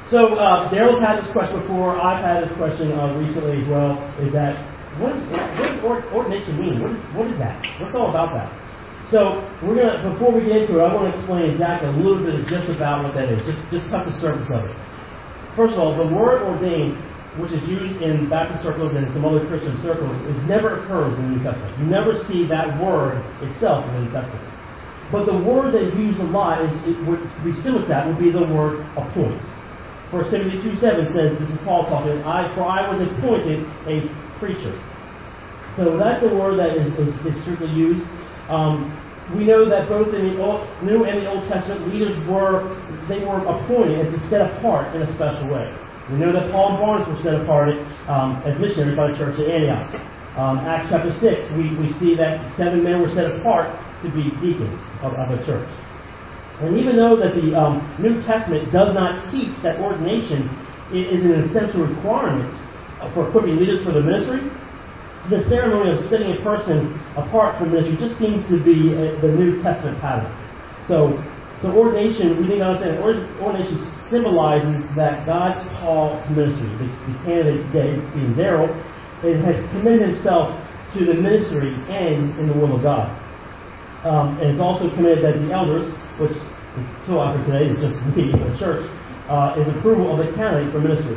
So Daryl's had this question before. I've had this question recently as well. Is that what does ordination mean? What is that? What's all about that? So before we get into it, I want to explain exactly a little bit just about what that is. Just touch the surface of it. First of all, the word ordained, which is used in Baptist circles and some other Christian circles, never occurs in the New Testament. You never see that word itself in the New Testament. But the word they use a lot would be similar to that would be the word appoint. 1 Timothy 2:7 says, this is Paul talking, for I was appointed a preacher. So that's a word that is strictly used. We know that both in the New and the Old Testament, leaders were appointed and set apart in a special way. We know that Paul and Barnabas were set apart as missionaries by the church at Antioch. Acts chapter 6, we see that 7 men were set apart to be deacons of the church. And even though that the New Testament does not teach that ordination is an essential requirement for equipping leaders for the ministry, the ceremony of setting a person apart from ministry just seems to be the New Testament pattern. So ordination, we need to understand, ordination symbolizes that God's call to ministry. The candidate today, being Daryl, has committed himself to the ministry and in the will of God. And it's also committed that the elders, which is so often today, it's just me for the church, is approval of the candidate for ministry.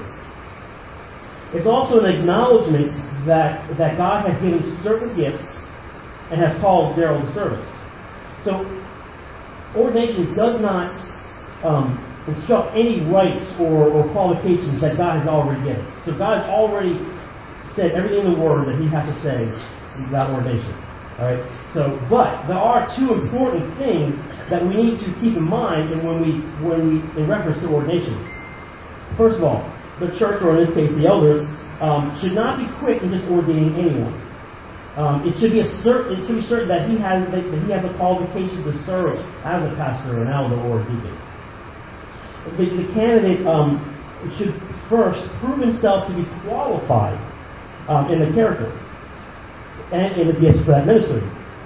It's also an acknowledgement that God has given certain gifts and has called Daryl to service. So ordination does not instruct any rights or qualifications that God has already given. So God has already said everything in the Word that He has to say about ordination. All right. So, but there are two important things that we need to keep in mind when we in reference to ordination. First of all, the church, or in this case the elders, should not be quick in just ordaining anyone. It should be certain that he has a qualification to serve as a pastor, an elder, or a deacon. The candidate should first prove himself to be qualified in the character and in the gifts for that ministry.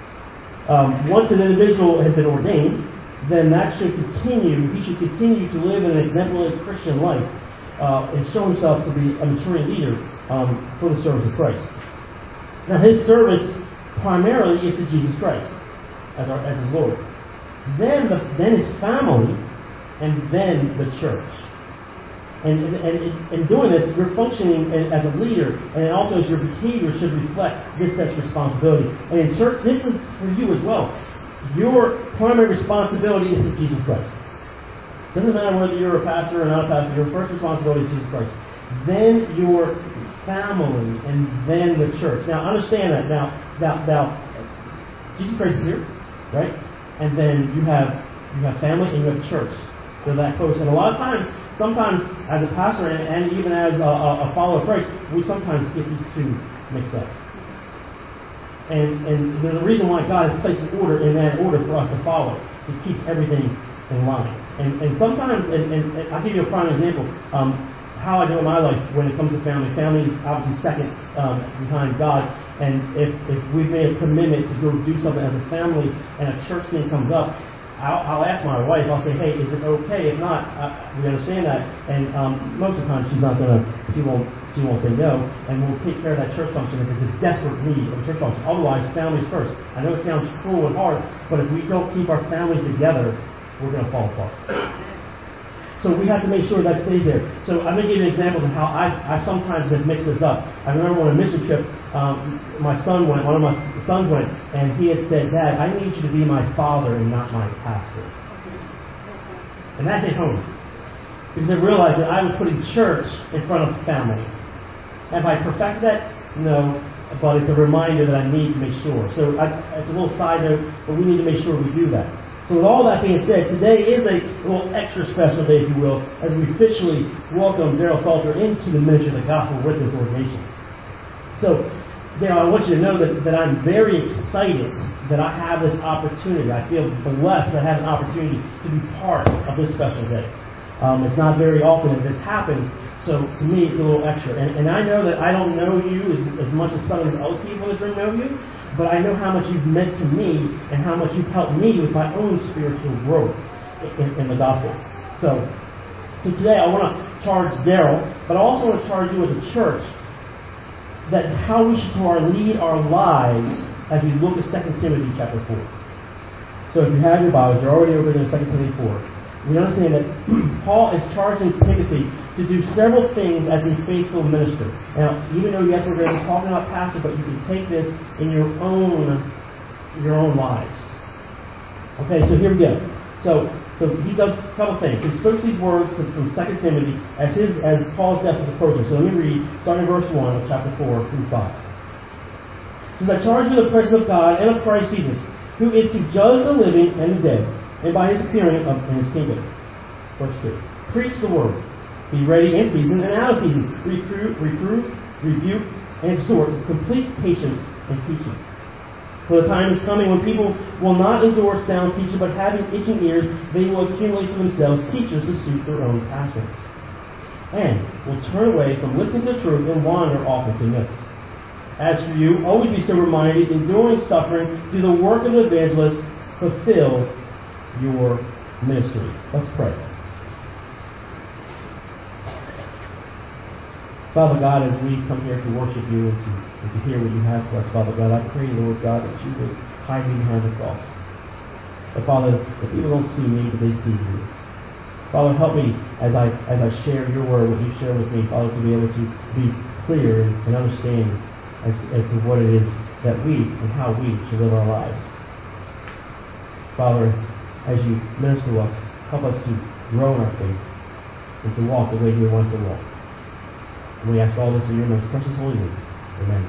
Once an individual has been ordained, then he should continue to live an exemplary Christian life and show himself to be a maturing leader for the service of Christ. Now, his service primarily is to Jesus Christ as his Lord. Then his family, and then the church. And in doing this, you're functioning as a leader, and also as your behavior should reflect this such responsibility. And in church, this is for you as well. Your primary responsibility is to Jesus Christ. Doesn't matter whether you're a pastor or not a pastor. Your first responsibility is Jesus Christ. Then your family, and then the church. Now, understand that. Now, Jesus Christ is here, right? And then you have family and you have church. They're that close. And a lot of times, sometimes as a pastor and even as a follower of Christ, we sometimes get these two mixed up. And there's a reason why God has placed an order in that order for us to follow. It keeps everything in line. And sometimes, and I'll give you a prime example, how I do in my life when it comes to family. Family is obviously second behind God. And if we've made a commitment to go do something as a family and a church thing comes up, I'll ask my wife, I'll say, hey, is it okay? If not, we understand that. And most of the time she won't say no. And we'll take care of that church function if it's a desperate need of a church function. Otherwise, families first. I know it sounds cruel and hard, but if we don't keep our families together, we're going to fall apart. So we have to make sure that stays there. So I'm going to give you an example of how I sometimes have mixed this up. I remember on a mission trip, one of my sons went, and he had said, Dad, I need you to be my father and not my pastor. And that hit home. Because I realized that I was putting church in front of family. Have I perfected that? No. But it's a reminder that I need to make sure. So it's a little side note, but we need to make sure we do that. So with all that being said, today is a little extra special day, if you will, as we officially welcome Daryl Salter into the ministry of the gospel with his ordination. So, Daryl, I want you to know that I'm very excited that I have this opportunity. I feel blessed that I have an opportunity to be part of this special day. It's not very often that this happens, so to me it's a little extra. And I know that I don't know you as much as some of these other people in this room know you, but I know how much you've meant to me and how much you've helped me with my own spiritual growth in the gospel. So today I want to charge Daryl, but I also want to charge you as a church that how we should lead our lives as we look at 2 Timothy chapter 4. So if you have your Bibles, you're already over there in 2 Timothy 4. We understand that Paul is charging Timothy to do several things as a faithful minister. Now, even though, yes, we're going to be talking about pastor, but you can take this in your own lives. Okay, so here we go. So he does a couple things. He spoke these words from 2 Timothy as Paul's death is approaching. So let me read, starting in verse 1 of chapter 4 through 5. It says, I charge you in the presence of God and of Christ Jesus, who is to judge the living and the dead, and by his appearing in his kingdom. Verse 2. Preach the word. Be ready in season and out of season. Reprove, rebuke, and exhort with complete patience and teaching. For the time is coming when people will not endure sound teaching, but having itching ears, they will accumulate for themselves teachers to suit their own passions, and will turn away from listening to the truth and wander off into myths. As for you, always be sober-minded, enduring suffering, do the work of an evangelist, fulfill your ministry. Let's pray. Father God, as we come here to worship you and to hear what you have for us, Father God, I pray, Lord God, that you would hide me behind the cross. But Father, that people don't see me, but they see you. Father, help me as I share your word, what you share with me, Father, to be able to be clear and understand as to what it is that we and how we should live our lives. Father, as you minister to us, help us to grow in our faith and to walk the way you want us to walk. And we ask all this in your most precious holy name. Amen.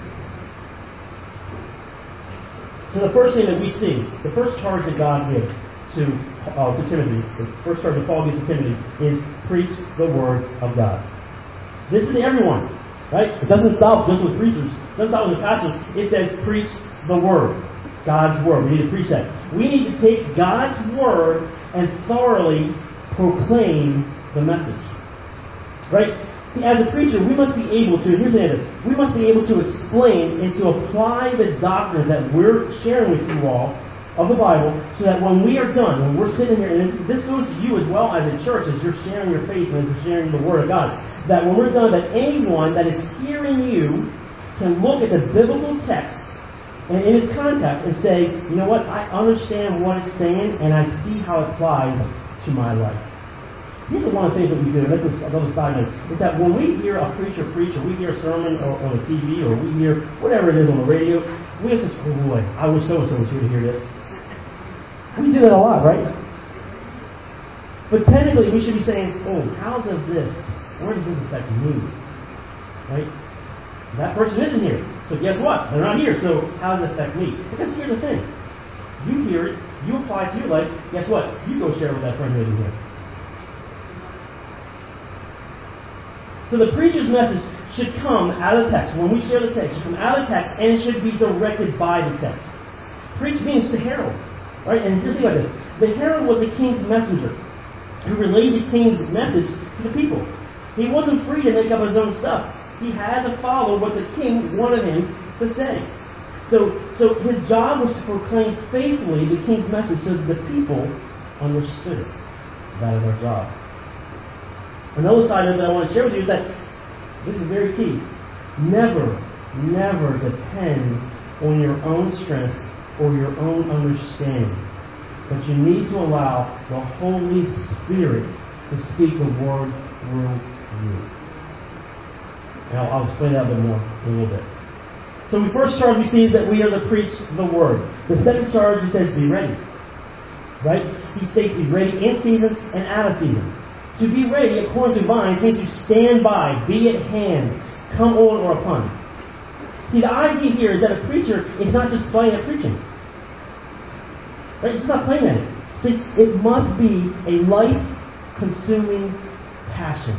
So the first thing that we see, the first charge that God gives to Timothy, the first charge that Paul gives to Timothy is preach the word of God. This is to everyone, right? It doesn't stop just with preachers. It doesn't stop with the pastors. It says preach the word. God's word. We need to preach that. We need to take God's word and thoroughly proclaim the message. Right? See, as a preacher, we must be able to, here's the answer, we must be able to explain and to apply the doctrines that we're sharing with you all of the Bible, so that when we are done, when we're sitting here, and this goes to you as well as a church, as you're sharing your faith and as you're sharing the Word of God, that when we're done, that anyone that is hearing you can look at the biblical text and in its context and say, you know what, I understand what it's saying and I see how it applies to my life. Here's one of the things that we do, and this is another side note, is that when we hear a preacher preach, or we hear a sermon on the TV, or we hear whatever it is on the radio, we just say, oh boy, I wish so-and-so was here to hear this. We do that a lot, right? But technically, we should be saying, oh, where does this affect me? Right? That person isn't here. So guess what? They're not here, so how does it affect me? Because here's the thing. You hear it, you apply it to your life, guess what? You go share it with that friend who isn't here. So the preacher's message should come out of the text. When we share the text, it should come out of the text, and it should be directed by the text. Preach means to herald. Right? And here's the thing about this. The herald was the king's messenger who relayed the king's message to the people. He wasn't free to make up his own stuff. He had to follow what the king wanted him to say. So his job was to proclaim faithfully the king's message so that the people understood it. That is our job. Another side of it that I want to share with you is that this is very key. Never depend on your own strength or your own understanding. But you need to allow the Holy Spirit to speak the word through you. Now, I'll explain that a bit more in a little bit. So the first charge we see is that we are to preach the word. The second charge, he says, be ready. Right? He states be ready in season and out of season. To be ready, according to Vines, means to stand by, be at hand, come on or upon. See, the idea here is that a preacher is not just playing at preaching. Right? It's not playing at it. See, it must be a life-consuming passion.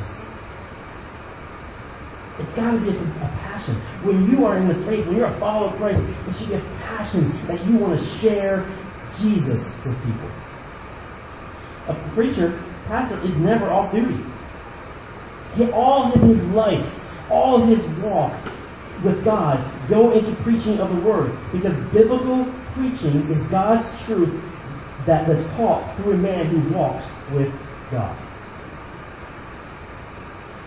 It's got to be a passion. When you are in the faith, when you're a follower of Christ, it should be a passion that you want to share Jesus with people. A pastor is never off duty. All of his life, all of his walk with God go into preaching of the Word, because biblical preaching is God's truth that is taught through a man who walks with God.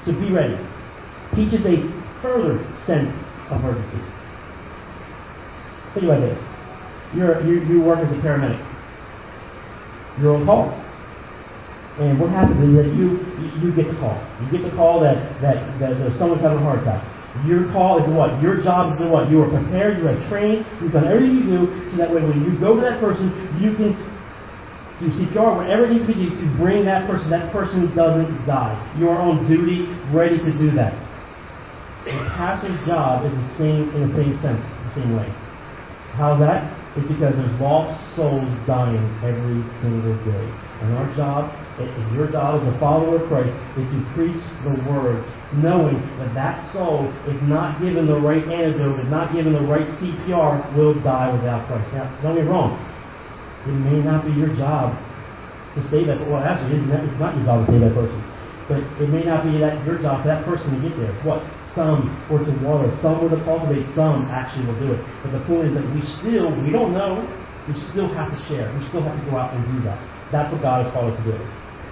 So be ready. Teaches a further sense of urgency. Think about this. You work as a paramedic. You're on call. And what happens is that you get the call. You get the call that someone's having a heart attack. Your call is what? Your job is to what? You are prepared, you are trained, you've done everything you do, so that way when you go to that person, you can do CPR, whatever it needs to be to bring that person doesn't die. You are on duty, ready to do that. The pastor's job is in the same sense, the same way. How's that? It's because there's lost souls dying every single day. And our job, if your job as a follower of Christ, is to preach the word, knowing that soul, if not given the right antidote, if not given the right CPR, will die without Christ. Now, don't get me wrong. It may not be your job to save that. Well, actually, it's not your job to save that person. But it may not be your job for that person to get there. What? Some were to water, some were to cultivate, some actually will do it. But the point is that we don't know, we still have to share. We still have to go out and do that. That's what God has called us to do.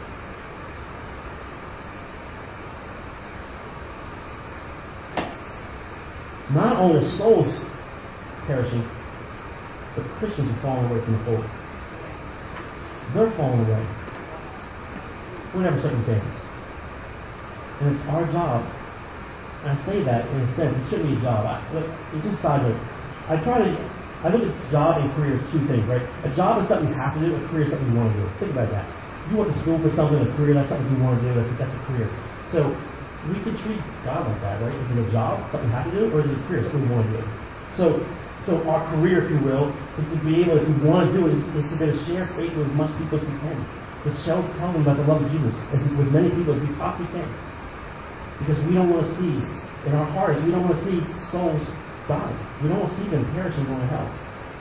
Not only are souls perishing, but Christians are falling away from the fold. They're falling away. Whatever circumstances. And it's our job. And I say that in a sense, it shouldn't be a job. It's just side note. I look at job and career as two things, right? A job is something you have to do, a career is something you want to do. Think about that. You went to school for something, a career, that's something you want to do, that's a career. So we can treat God like that, right? Is it a job, something you have to do, or is it a career, something you want to do? So our career, if you will, is to be able, if we want to do it, is to be able to share faith with as much people as we can. To tell them about the love of Jesus with many people as we possibly can. Because we don't want to see, in our hearts, we don't want to see souls die. We don't want to see them perish and go to hell.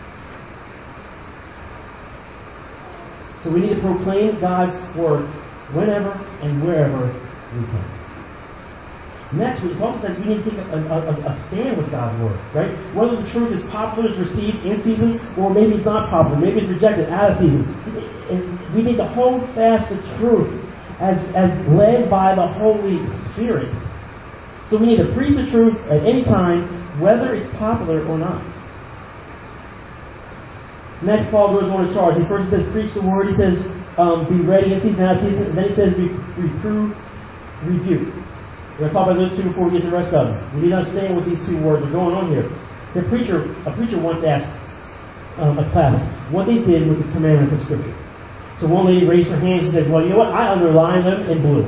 So we need to proclaim God's word whenever and wherever we can. Next, it also says we need to take a stand with God's word, right? Whether the truth is popular, is received in season, or maybe it's not popular, maybe it's rejected out of season. We need to hold fast the truth as led by the Holy Spirit. So we need to preach the truth at any time, whether it's popular or not. Next, Paul goes on to charge. He first says, preach the word. He says, be ready in season, out of season. And then he says, reprove, rebuke. We're going to talk about those two before we get to the rest of them. We need to understand what these two words are going on here. A preacher once asked a class what they did with the commandments of Scripture. So one lady raised her hand and she said, well, you know what? I underlined them in blue.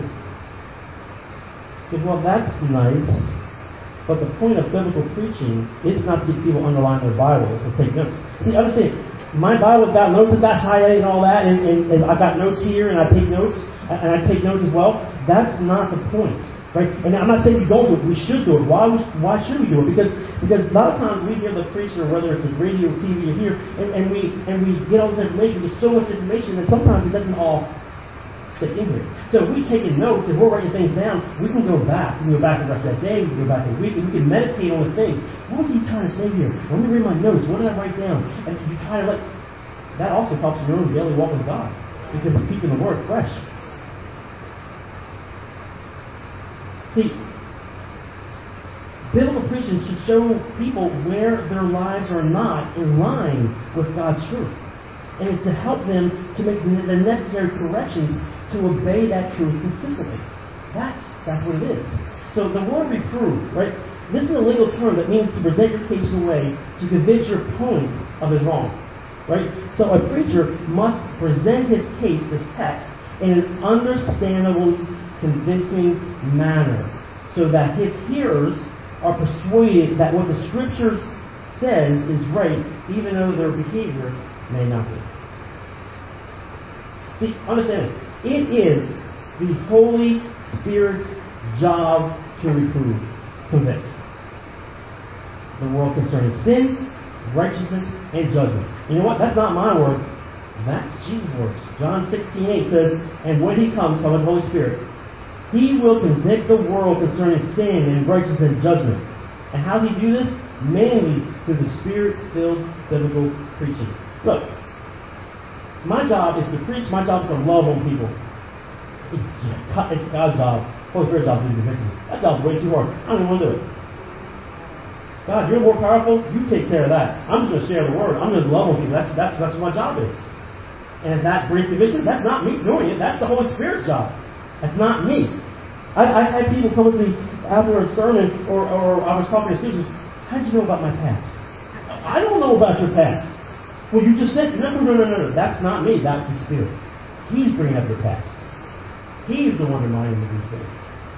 I said, well, that's nice. But the point of biblical preaching is not to get people to underline their Bibles or take notes. See, understand, my Bible's got notes, it's got highlighted and all that, and I've got notes here, and I take notes, and I take notes as well. That's not the point. Right? And I'm not saying we don't do it. We should do it. Why should we do it? Because a lot of times we hear the preacher, whether it's radio, TV, or here, and we get all this information. We get so much information that sometimes it doesn't all stick in here. So if we take notes and we're writing things down, we can go back. We can go back the rest of that day. We can go back a week, and we can meditate on the things. What was he trying to say here? Let me read my notes. What did I write down? And you try to that also helps your own daily walk with God because it's keeping the word fresh. See, biblical preaching should show people where their lives are not in line with God's truth. And it's to help them to make the necessary corrections to obey that truth consistently. That's what it is. So the word reprove, right? This is a legal term that means to present your case in a way to convince your opponent of his wrong. Right? So a preacher must present his case, this text, in an understandable, convincing manner, so that his hearers are persuaded that what the Scripture says is right, even though their behavior may not be. See, understand this. It is the Holy Spirit's job to reprove, convict the world concerning sin, righteousness, and judgment. You know what? That's not my words. That's Jesus' words. John 16:8 says, and when he comes, by the Holy Spirit, he will convict the world concerning sin and righteousness and judgment. And how does he do this? Mainly through the Spirit-filled biblical preaching. Look, my job is to preach. My job is to love on people. It's God's job, Holy Spirit's job to convict me. That job's way too hard. I don't even want to do it. God, you're more powerful. You take care of that. I'm just going to share the word. I'm going to love on people. That's what my job is. And if that brings conviction, that's not me doing it. That's the Holy Spirit's job. That's not me. I've had people come with me after a sermon or I was talking to students. How did you know about my past? I don't know about your past. Well, you just said, no. That's not me. That's the Spirit. He's bringing up your past. He's the one reminding you of these things.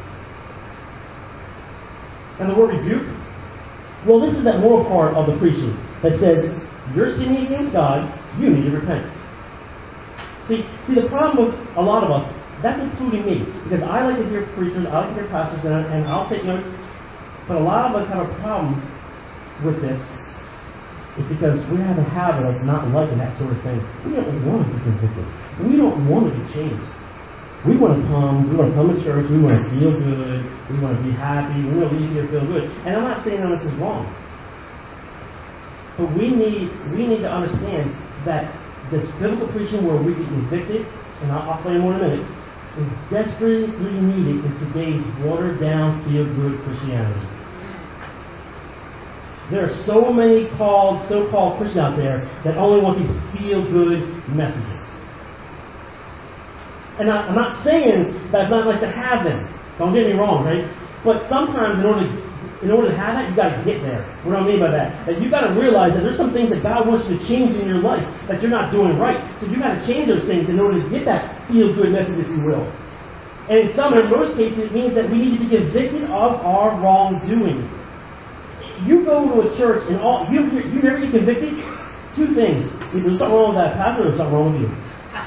And the word rebuke, well, this is that moral part of the preaching that says, you're sinning against God, you need to repent. See, the problem with a lot of us, that's including me, because I like to hear preachers, I like to hear pastors, and I'll take notes, but a lot of us have a problem with this. It's because we have a habit of not liking that sort of thing. We don't want to be convicted. We don't want to be changed. We want to come to church, we want to feel good, we want to be happy, we want to leave here feel good. And I'm not saying that this is wrong. But we need to understand that this biblical preaching where we get convicted, and I'll explain more in a minute, is desperately needed in today's watered-down, feel-good Christianity. There are so many so-called Christians out there that only want these feel-good messages. And I'm not saying that it's not nice to have them. Don't get me wrong, right? But sometimes in order to have that, you've got to get there. What do I mean by that? That you've got to realize that there's some things that God wants you to change in your life that you're not doing right. So you've got to change those things in order to get that feel-good message, if you will. And in most cases, it means that we need to be convicted of our wrongdoing. You go to a church and you never get convicted. Two things: either there's something wrong with that pastor, or there's something wrong with you.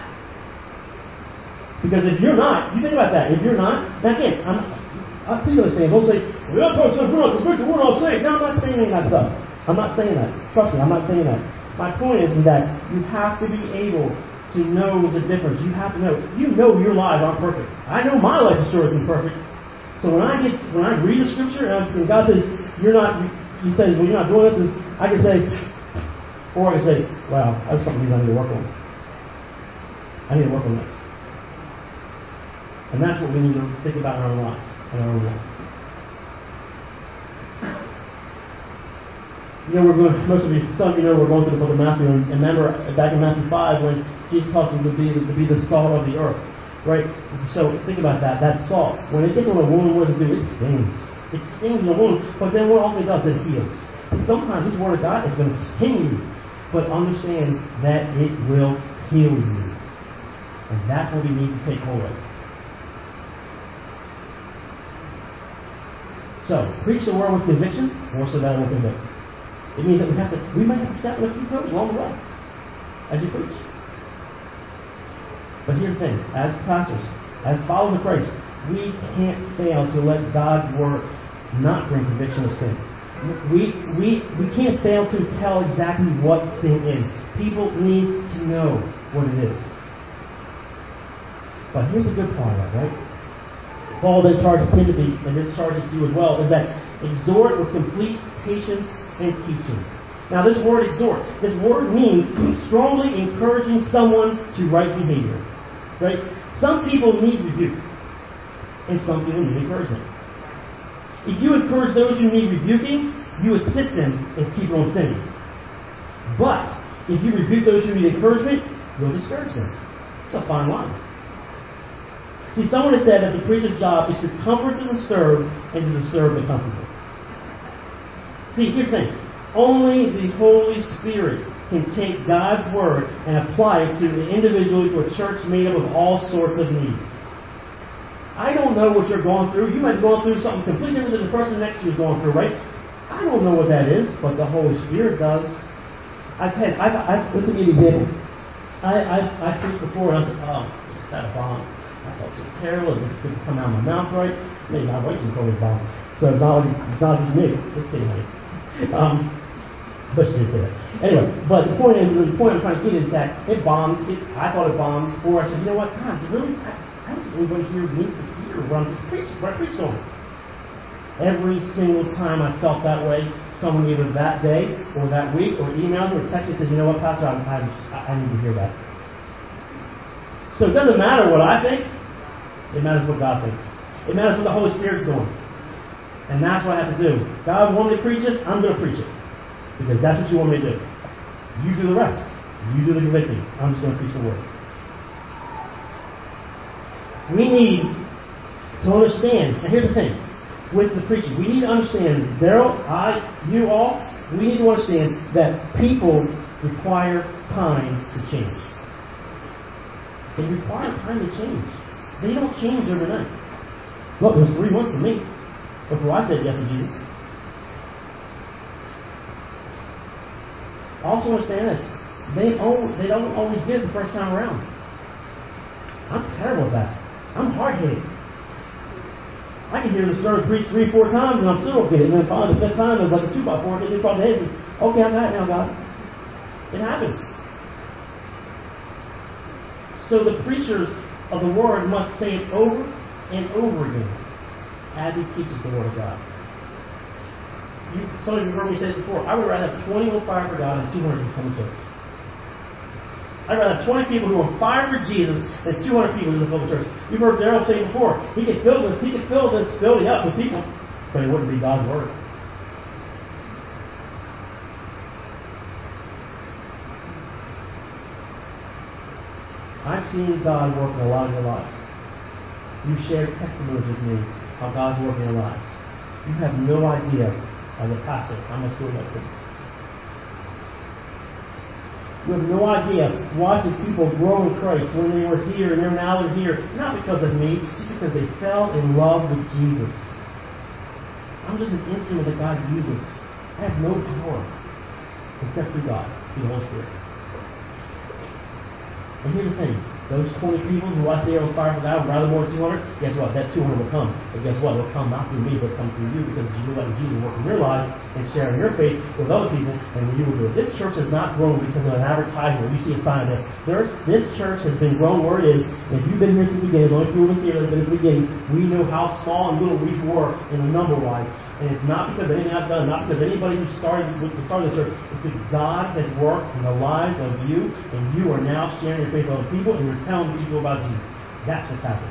Because if you're not, you think about that. If you're not, again, please understand. Don't say, we're not saying. No, I'm not saying any of that stuff. I'm not saying that. Trust me, I'm not saying that. My point is that you have to be able to know the difference. You have to know. You know your lives aren't perfect. I know my life sure isn't perfect. So when I read the scripture and God says He says, well, you're not doing this, I can say, or I can say, wow, that's something I need to work on. I need to work on this. And that's what we need to think about in our lives and our own life. Some of you know we're going through the book of Matthew, and remember back in Matthew 5 when Jesus tells them to be the salt of the earth, right? So think about that salt. When it gets on a wound, what does it do? It stings. It stings the wound, but then what ultimately does, it heals. See, sometimes this word of God is going to sting you, but understand that it will heal you. And that's what we need to take hold of. So, preach the word with conviction, more so than with convict. It means that we might have to step on a few toes along the way as you preach. But here's the thing, as pastors, as followers of Christ, we can't fail to let God's word not bring conviction of sin. We can't fail to tell exactly what sin is. People need to know what it is. But here's the good part of that, right? Paul then charges Timothy, and this charges you as well, is that exhort with complete patience and teaching. Now this word exhort, this word means strongly encouraging someone to right behavior. Right? Some people need rebuke, and some people need encouragement. If you encourage those who need rebuking, you assist them in keeping on sinning. But if you rebuke those who need encouragement, you'll discourage them. It's a fine line. See, someone has said that the preacher's job is to comfort the disturbed and to disturb the comfortable. See, here's the thing. Only the Holy Spirit can take God's Word and apply it to an individual, to a church made up of all sorts of needs. I don't know what you're going through. You might be going through something completely different than the person next to you is going through, right? I don't know what that is, but the Holy Spirit does. Let's give you an example. I preached before, and I was like, oh, that a bomb. I felt so terrible. This didn't come out of my mouth right. Maybe my voice is totally bomb. So it's not just me. Just kidding, honey. But she didn't say that. Anyway, but the point I'm trying to get is that it bombed. I thought it bombed. Or I said, you know what? God, really? I don't think anybody here needs to hear what I preached on. Every single time I felt that way, someone either that day or that week or emailed me or texted me and said, you know what, Pastor, I need to hear that. So it doesn't matter what I think. It matters what God thinks. It matters what the Holy Spirit's doing. And that's what I have to do. God wants me to preach this, I'm going to preach it. Because that's what you want me to do. You do the rest. You do the convicting. I'm just going to preach the word. We need to understand, and here's the thing, with the preaching, we need to understand, Daryl, you all, we need to understand that people require time to change. They require time to change. They don't change overnight. Look, it was 3 months for me before I said yes to Jesus. Also understand this. They don't always get it the first time around. I'm terrible at that. I'm hard-headed. I can hear the sermon preached 3-4 times and I'm still don't get it. And then finally the 5th time, it's like a 2x4 getting across the head. And says, okay, I got it now, God. It happens. So the preachers of the Word must say it over and over again as he teaches the Word of God. Some of you heard me say it before. I would rather have 20 on fire for God than 200 who come to church. I'd rather have 20 people who are on fire for Jesus than 200 people who just come to church. You've heard Daryl say before, he could fill this building up with people, but it wouldn't be God's Word. I've seen God work in a lot of your lives. You've shared testimonies with me how God's working in your lives. You have no idea, as a pastor, how much good that is. You have no idea watching people grow in Christ when they were here and now they're here, not because of me, just because they fell in love with Jesus. I'm just an instrument that God uses. I have no power except through God, through the Holy Spirit. And here's the thing. Those 20 people who I say are on fire for God, rather more than 200, guess what? That 200 will come. But guess what? It'll come not through me, but come through you because you let Jesus work in your lives and sharing your faith with other people, and you will do it. This church has not grown because of an advertisement. You see a sign there. This church has been grown where it is. If you've been here since the beginning, the only few of us here that have been at the beginning, we know how small and little we were in the number-wise. And it's not because of anything I've done, not because anybody who started the church. It's because God has worked in the lives of you, and you are now sharing your faith with other people, and you're telling people about Jesus. That's what's happening.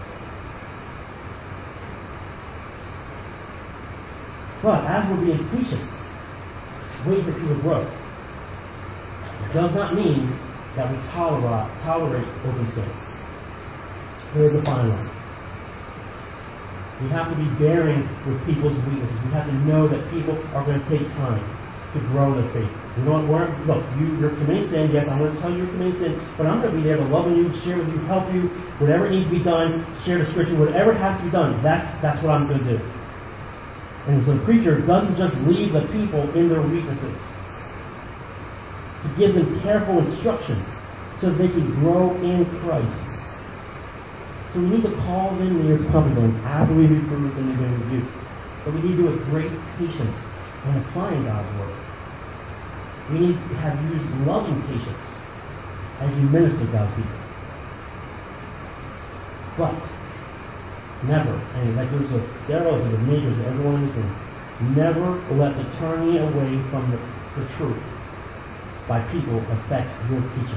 But as we're being patient, waiting for people to grow, it does not mean that we tolerate open sin. There's a fine line. We have to be bearing with people's weaknesses. We have to know that people are going to take time to grow in their faith. You're committing sin. Yes, I'm going to tell you you're committing sin, but I'm going to be there to love you, share with you, help you, whatever needs to be done, share the scripture, whatever has to be done. That's what I'm going to do. And so the preacher doesn't just leave the people in their weaknesses. He gives them careful instruction so they can grow in Christ. So we need to call them near to comfort them after we reprove them and been rebuked. But we need to do it with great patience in applying God's word. We need to have used loving patience as you minister to God's people. But never, and that goes to Daryl, to me, goes to everyone in this room, never let the turning away from the truth by people affect your teaching.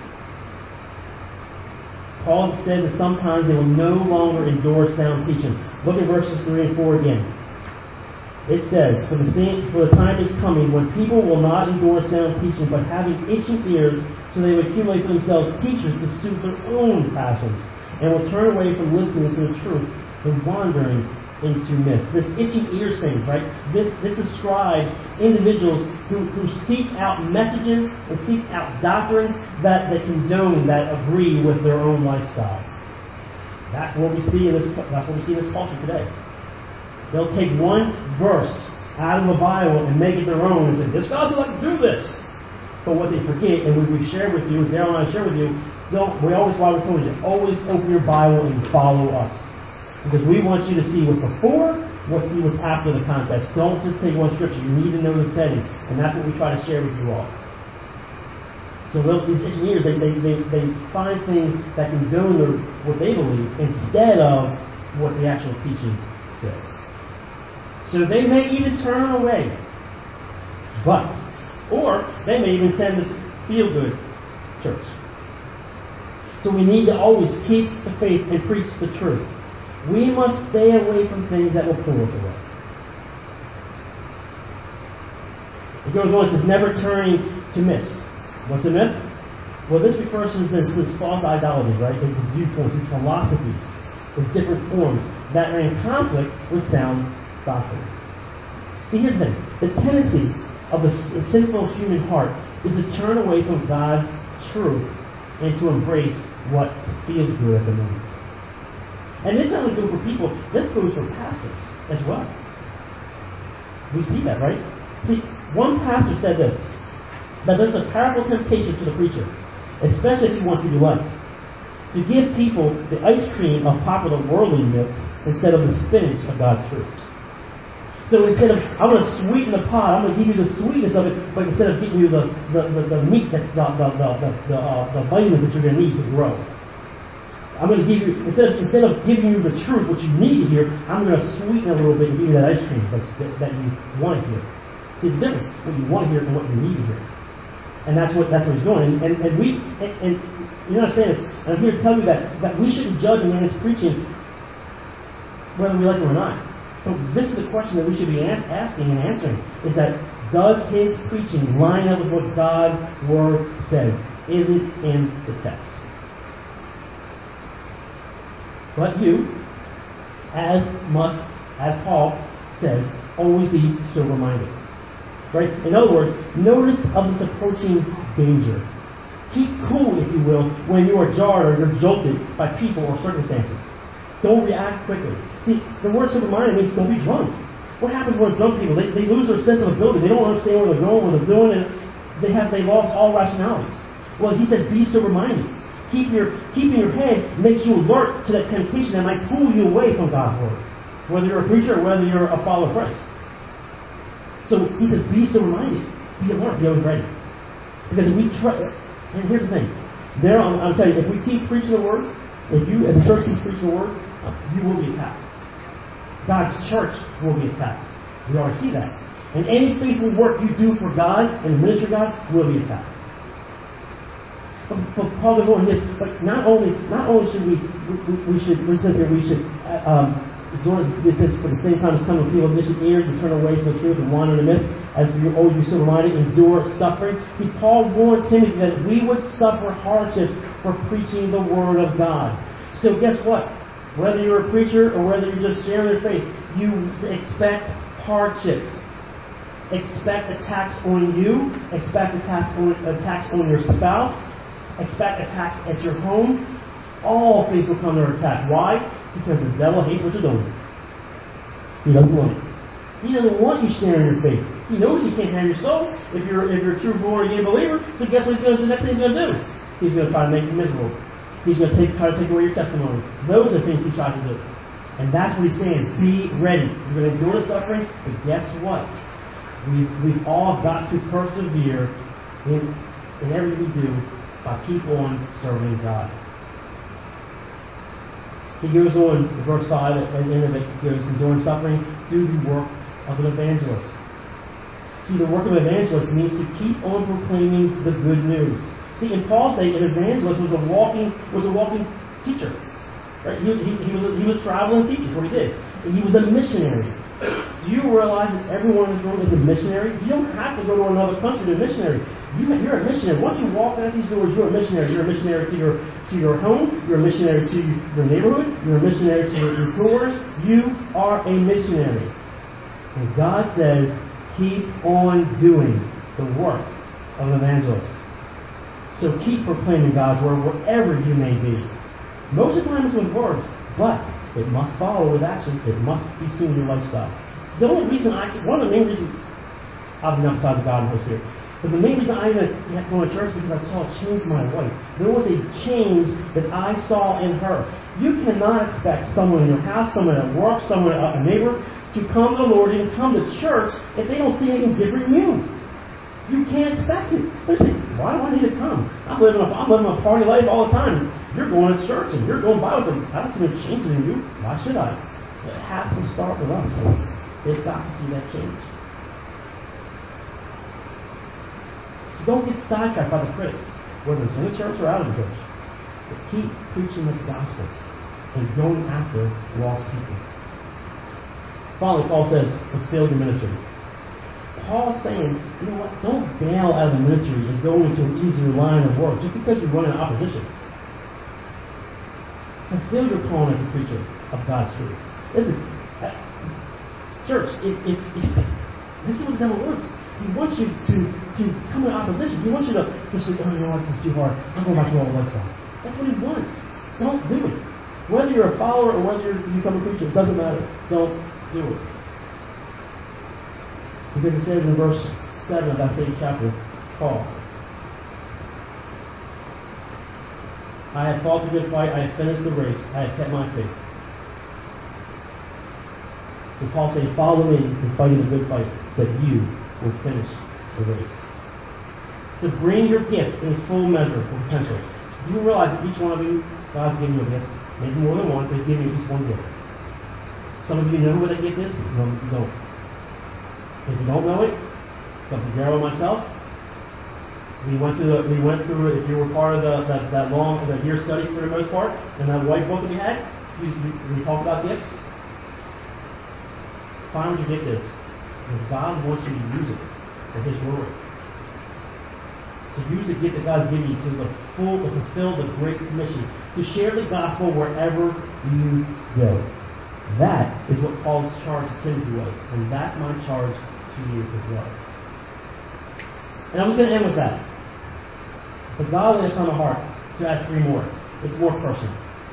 Paul says that sometimes they will no longer endure sound teaching. Look at verses 3 and 4 again. It says, For the time is coming when people will not endure sound teaching, but having itching ears, so they will accumulate for themselves teachers to suit their own passions, and will turn away from listening to the truth and wandering into mist. This itching ears thing, right? This describes individuals who seek out messages and seek out doctrines that condone, that agree with their own lifestyle. That's what we see in this culture today. They'll take one verse out of the Bible and make it their own and say, this God's like to do this. But what they forget, and we've shared with you, Daryl and I shared with you, why we told you, always open your Bible and follow us. Because we want you to see what's before, see what's after the context. Don't just take one scripture. You need to know the setting. And that's what we try to share with you all. So these engineers, they find things that condone what they believe instead of what the actual teaching says. So they may even turn away. Or they may even attend this feel-good church. So we need to always keep the faith and preach the truth. We must stay away from things that will pull us away. It goes on, it says, never turning to myths. What's a myth? Well, this refers to this false idolatry, right? These viewpoints, these philosophies, with different forms that are in conflict with sound doctrine. See, here's the thing. The tendency of the sinful human heart is to turn away from God's truth and to embrace what feels good at the moment. And this not only goes for people, this goes for pastors as well. We see that, right? See, one pastor said this, that there's a powerful temptation to the preacher, especially if he wants to be liked, to give people the ice cream of popular worldliness instead of the spinach of God's fruit. So instead of, I'm going to sweeten the pot, I'm going to give you the sweetness of it, but instead of giving you the meat that's the vitamins that you're going to need to grow. I'm going to give you, instead of giving you the truth, what you need to hear, I'm going to sweeten it a little bit and give you that ice cream that you want to hear. See the difference, what you want to hear and what you need to hear. And that's what he's doing. And you understand this, and I'm here to tell you that we shouldn't judge a man's preaching whether we like it or not. But this is the question that we should be asking and answering, is that does his preaching line up with what God's Word says? Is it in the text? But you, as Paul says, always be sober-minded. Right? In other words, notice of this approaching danger. Keep cool, if you will, when you are jarred or you're jolted by people or circumstances. Don't react quickly. See, the word sober-minded means don't be drunk. What happens when drunk people? They lose their sense of ability. They don't understand where they're going, what they're doing, and they lost all rationalities. Well, he says be sober-minded. Keeping your head makes you alert to that temptation that might pull you away from God's Word, whether you're a preacher or whether you're a follower of Christ. So he says, be sober-minded. Be alert. Be always ready. Because if we try, and here's the thing. I'm telling you, if we keep preaching the Word, if you as a church keep preaching the Word, you will be attacked. God's church will be attacked. We already see that. And any faithful work you do for God and the ministry of God will be attacked. But Paul goes on this. But not only should we should. It says here we should. It says for the same time as come with people of mission ears to turn away from the truth and wander in the midst, as we always be sober-minded, endure suffering. See, Paul warned Timothy that we would suffer hardships for preaching the Word of God. So guess what? Whether you're a preacher or whether you're just sharing your faith, you expect hardships. Expect attacks on you. Expect attacks on your spouse. Expect attacks at your home. All things will come to attack. Why? Because the devil hates what you're doing. He doesn't want it. He doesn't want you sharing your faith. He knows he can't have your soul if you're a true born-again believer. So guess what he's going to do? The next thing he's going to do? He's going to try to make you miserable. He's going to try to take away your testimony. Those are the things he tries to do. And that's what he's saying. Be ready. You're going to endure the suffering, but guess what? We've all got to persevere in everything we do by keep on serving God. He goes on, verse 5, at the end of it, he goes, enduring suffering, do the work of an evangelist. See, the work of an evangelist means to keep on proclaiming the good news. See, in Paul's day, an evangelist was a walking teacher. Right? He was a traveling teacher, that's what he did. And he was a missionary. Do you realize that everyone in this room is a missionary? You don't have to go to another country to be a missionary. You're a missionary. Once you walk out these doors, you're a missionary. You're a missionary to your home. You're a missionary to your neighborhood. You're a missionary to your coworkers. You are a missionary. And God says, keep on doing the work of an evangelist. So keep proclaiming God's Word wherever you may be. Most of the time it's with words, but it must follow with action. It must be seen in your lifestyle. One of the main reasons, obviously not besides God and the Holy Spirit, but the main reason I even kept going to church because I saw a change in my wife. There was a change that I saw in her. You cannot expect someone in your house, someone at work, someone, a neighbor, to come to the Lord and come to church if they don't see anything different in you. You can't expect it. Listen, why do I need to come? I'm living a party life all the time. You're going to church and you're going Bible study. I don't see any changes in you. Why should I? It has to start with us. They've got to see that change. So don't get sidetracked by the critics, whether it's in the church or out of the church. But keep preaching the gospel and going after lost people. Finally, Paul says, fulfill your ministry. Paul's saying, you know what, don't bail out of the ministry and go into an easier line of work just because you run in opposition. Fulfill your calling as a preacher of God's truth. Listen, church, this is what the devil wants. He wants you to come in opposition. He wants you to say, oh, you know what, this is too hard. I'm going back to all the old stuff. That's what he wants. Don't do it. Whether you're a follower or whether you become a preacher, it doesn't matter. Don't do it. Because it says in verse 7 of that same chapter, Paul, I have fought the good fight, I have finished the race, I have kept my faith. So Paul saying, follow me in fighting the good fight, so that you will finish the race. So bring your gift in its full measure or potential. Do you realize that each one of you, God's giving you a gift? Maybe more than one, but He's giving you at least one gift. Some of you know where that gift is, some of you don't. If you don't know it, come to Daryl and myself. We went through it. If you were part of that year study for the most part, and that white book that we had, we talked about gifts. Find what your gift is. Because God wants you to use it for His glory. To use the gift that God's given you to fulfill the Great Commission. To share the gospel wherever you go. That is what Paul's charge to Timothy was. And that's my charge to you as well. And I was going to end with that. But God laid upon my heart to add 3 more. It's more personal.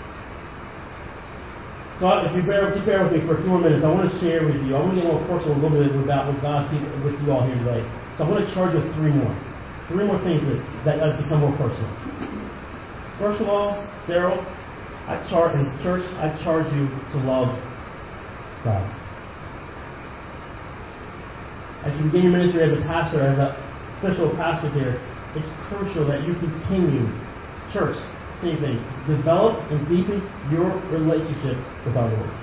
So if you bear with me for a few more minutes, I want to share with you. I want to get more personal a little bit about what God's people with you all here today. So I want to charge you with 3 more. 3 more things that have become more personal. First of all, Daryl, in church, I charge you to love God. As you begin your ministry as a pastor, as an official pastor here, it's crucial that you continue, church, same thing, develop and deepen your relationship with our Lord.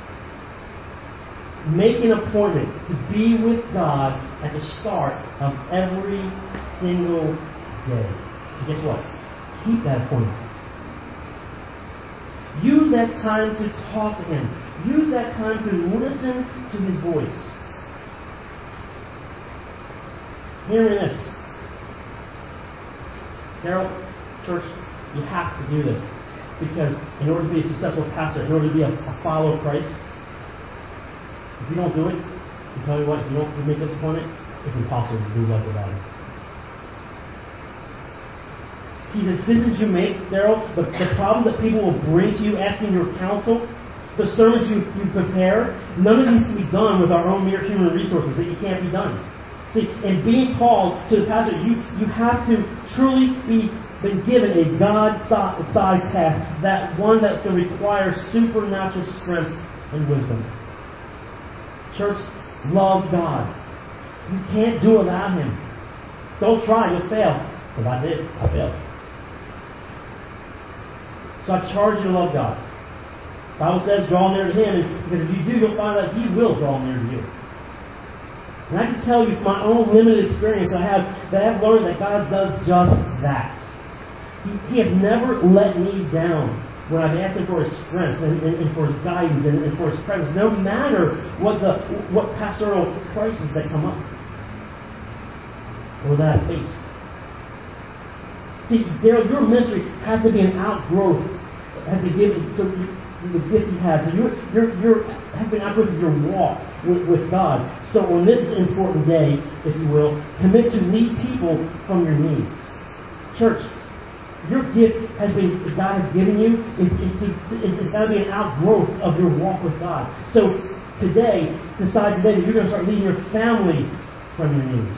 Make an appointment to be with God at the start of every single day. And guess what? Keep that appointment. Use that time to talk to Him. Use that time to listen to His voice. Hear me this. Daryl, church, you have to do this. Because in order to be a successful pastor, in order to be a follower of Christ, if you don't do it, I tell you what, if you don't make this appointment, it's impossible to do life without it. See, the decisions you make, Daryl, the problems that people will bring to you asking your counsel, the sermons you prepare, none of these can be done with our own mere human resources. That you can't be done. See, in being called to the pastor, you have to truly been given a God-sized task, that one that can require supernatural strength and wisdom. Church, love God. You can't do it without Him. Don't try, you'll fail. Because I did. I failed. So I charge you to love God. The Bible says, draw near to Him, because if you do, you'll find out He will draw near to you. And I can tell you from my own limited experience that I've learned that God does just that. He has never let me down when I've asked Him for His strength and for His guidance and for His presence, no matter what pastoral crises that come up or that I face. See, Daryl, your ministry has to be an outgrowth, has been given to the gift you have. So your has been outgrowth of your walk with God. So on this important day, if you will, commit to lead people from your knees. Church, your gift God has given you is got to be an outgrowth of your walk with God. So decide today that you're going to start leading your family from your knees.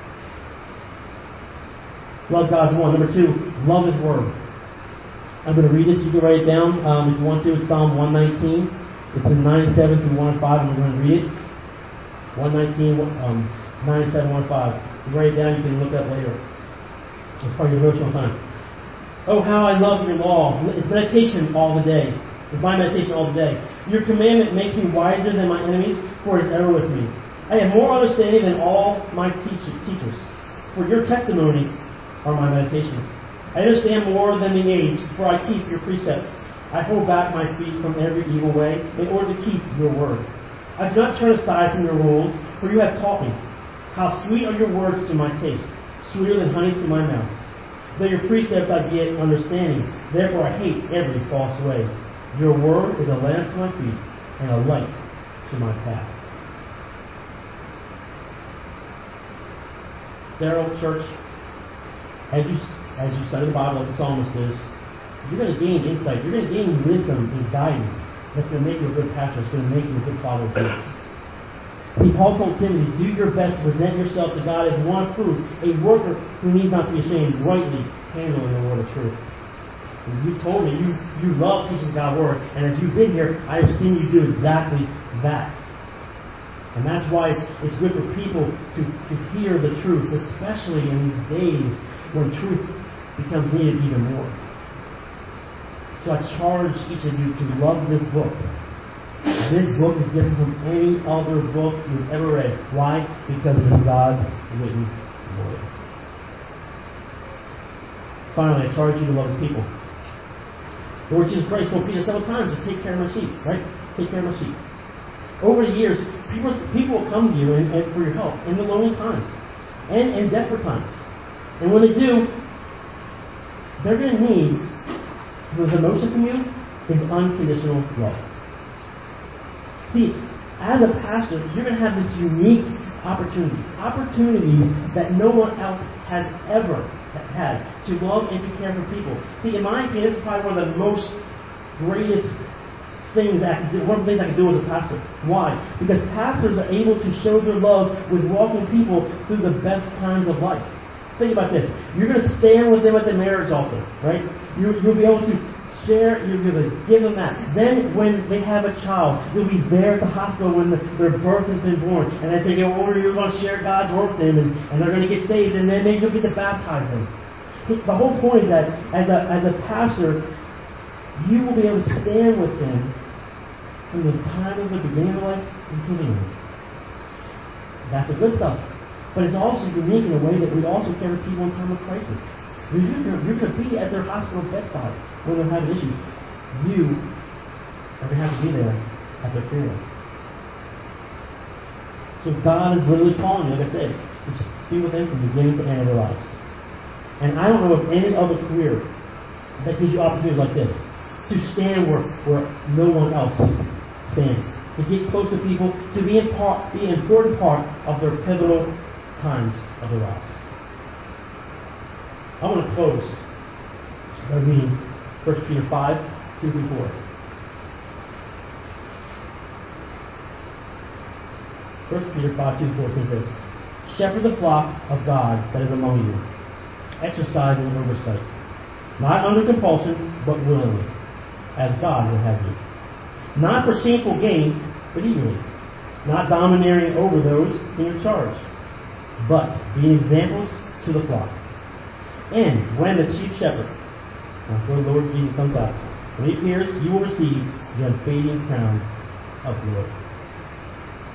Love God's one. Number 2, love His Word. I'm going to read this. You can write it down if you want to. It's Psalm 119. It's in 97 through 105. I'm going to read it. 119, 97, 105. You write it down. You can look it up later. It's part of your devotional time. Oh, how I love your law. It's meditation all the day. It's my meditation all the day. Your commandment makes me wiser than my enemies, for it is ever with me. I have more understanding than all my teachers, for your testimonies are my meditation. I understand more than the age, for I keep your precepts. I hold back my feet from every evil way in order to keep your word. I do not turn aside from your rules, for you have taught me. How sweet are your words to my taste, sweeter than honey to my mouth. Though your precepts I get understanding, therefore I hate every false way. Your word is a lamp to my feet and a light to my path. Darrell, church, as you study the Bible like the psalmist is, you're going to gain insight. You're going to gain wisdom and guidance that's going to make you a good pastor. It's going to make you a good follower of Jesus. See, Paul told Timothy, do your best to present yourself to God as one approved, a worker who need not be ashamed, rightly handling the word of truth. And you told me you love teaching God's word, and as you've been here, I have seen you do exactly that. And that's why it's good for people to hear the truth, especially in these days when truth becomes needed even more. So I charge each of you to love this book. This book is different from any other book you've ever read. Why? Because it is God's written word. Finally, I charge you to love His people. The Lord Jesus Christ told Peter several times to take care of my sheep, right? Take care of my sheep. Over the years, people will come to you and for your help in the lonely times and in desperate times. And when they do, they're going to need the emotion from you is unconditional love. See, as a pastor, you're going to have this unique opportunities that no one else has ever had to love and to care for people. See, in my opinion, this is probably one of the most greatest things I can do. One of the things I can do as a pastor. Why? Because pastors are able to show their love with walking people through the best times of life. Think about this. You're going to stand with them at the marriage altar, right? You'll be able to share, you're going to give them that. Then when they have a child, you'll be there at the hospital when their birth has been born. And as they get older, you're going to share God's word with them, and they're going to get saved, and then maybe you'll get to baptize them. The whole point is that as a pastor, you will be able to stand with them from the time of the beginning of life until the end. That's the good stuff. But it's also unique in a way that we also care for people in time of crisis. You're going to be at their hospital bedside when they're having issues. You are going to have to be there at their funeral. So God is literally calling you, like I said, to be with them from the beginning to the end of their lives. And I don't know of any other career that gives you opportunities like this. To stand where no one else stands. To get close to people, to be an important part of their pivotal times of their lives. I want to close by reading 1 Peter 5, 2 through 4. 1 Peter 5, 2 through 4 says this: Shepherd the flock of God that is among you, exercising oversight, not under compulsion, but willingly, as God will have you. Not for shameful gain, but eagerly, not domineering over those in your charge, but being examples to the flock. And when the chief shepherd, after the Lord Jesus comes back, when He appears, you will receive the unfading crown of glory.